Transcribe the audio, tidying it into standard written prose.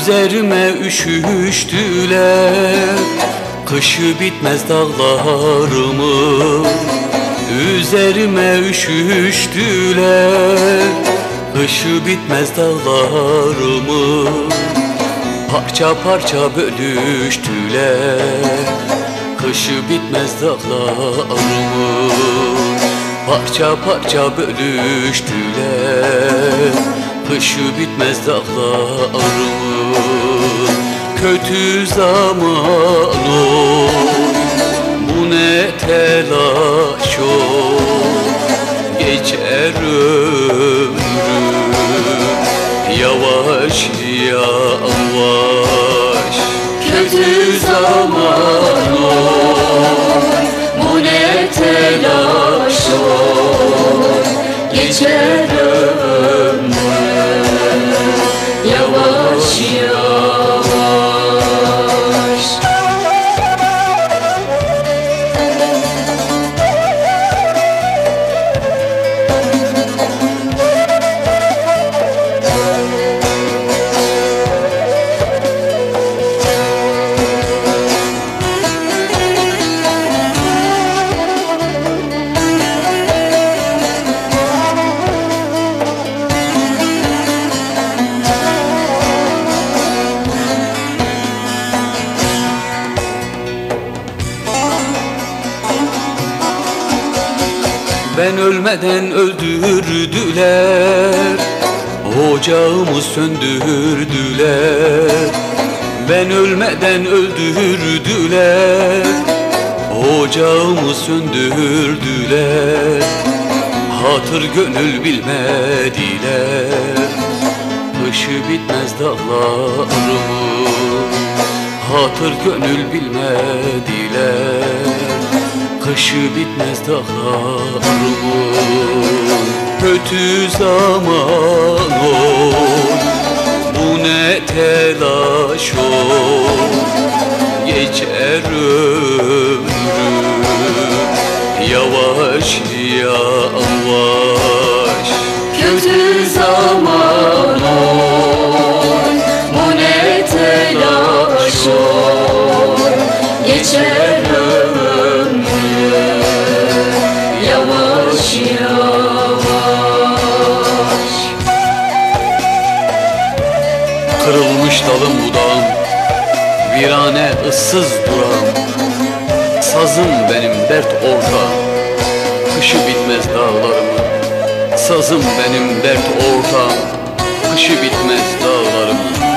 Üzerime üşüştüler, kışı bitmez dağlarımı. Üzerime üşüştüler, kışı bitmez dağlarımı. Parça parça bölüştüler, kışı bitmez dağlarımı. Parça parça bölüştüler, kışı bitmez dağlarımı. Kötü zaman oy, bu ne telaş oy, geçer ömrüm yavaş yavaş. Kötü zaman oy, bu ne telaş oy, geçer ömrüm yavaş yavaş. Ben ölmeden öldürdüler, ocağımı söndürdüler. Ben ölmeden öldürdüler, ocağımı söndürdüler. Hatır gönül bilmediler, kışı bitmez dağlarımı. Hatır gönül bilmediler, kışı bitmez dağlarımı. Kötü zaman oy, bu ne telaş oy, geçer ömrüm yavaş yavaş. Kötü zaman oy, bu ne telaş oy, geçer ömrüm yavaş yavaş. Kırılmış dalım budağım, virane ıssız duram. Sazım benim dert ortağım, kışı bitmez dağlarımın. Sazım benim dert ortağım, kışı bitmez dağlarımın.